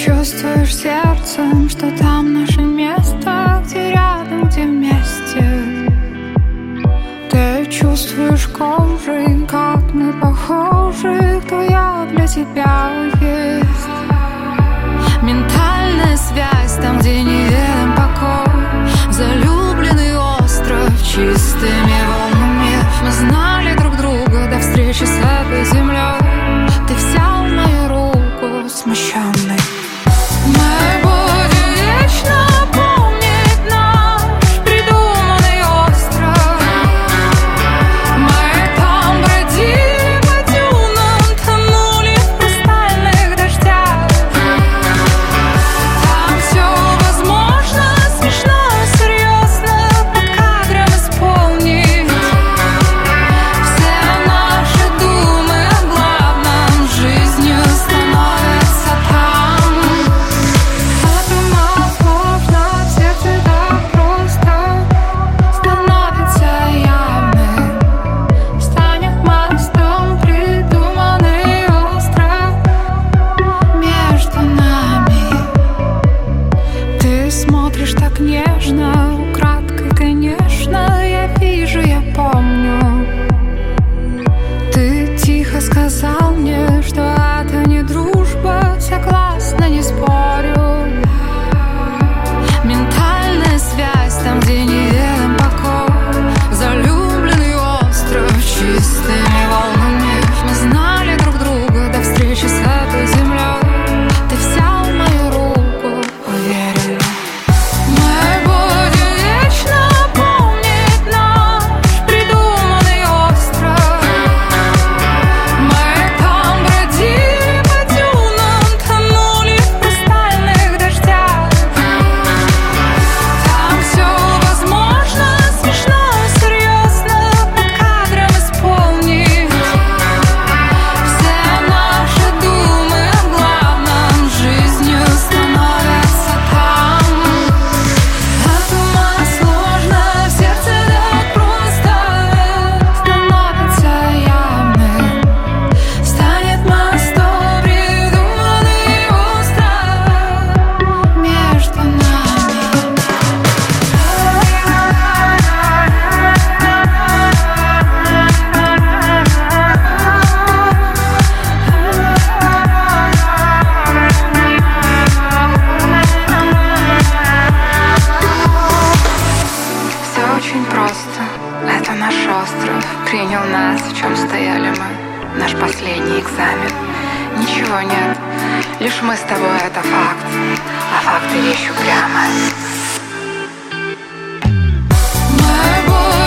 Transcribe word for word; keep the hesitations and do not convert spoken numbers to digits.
чувствуешь сердцем, что там наше место, где рядом, где вместе. Ты чувствуешь кожей, как мы похожи, кто я для тебя есть. Ментальная связь там, где неведом покой, залюбленный остров чистыми волнами. Мы знали друг друга до встречи с этой землей. Ты взял мою руку смущенной. Мы будем вечно помнить наш придуманный остров. Мы там бродили по дюнам, тонули в хрустальных дождях. Там все возможно, смешно, серьезно, под кадром исполнить. Все наши думы о главном жизнью становятся там. От ума сложно, в сердце так просто становится явным. Станет мостом придуманный остров между нами. Ты смотришь так нежно, украдкой, конечно, я вижу, я помню. Ты тихо сказал мне, что это не дружба, согласна, не спорю. Ментальная связь там, где неведом покой, залюбленный остров чистыми волнами. Мы знали друг друга до встречи с этой землей. Ты взял мою руку, уверенно. Мы будем вечно помнить наш придуманный остров. Мы там бродили по дюнам, тонули в хрустальных дождях. Там все возможно, смешно, серьезно, под кадром исполнить. Все наши думы о главном жизнью становятся там. От ума сложно, в сердце так просто становится явным. Станет мостом придуманный остров между нами. Все очень просто. Это наш остров принял нас, в чем стояли мы. Наш последний экзамен. Ничего нет, лишь мы с тобой, это факт. А факты вещь упрямая. Мы будем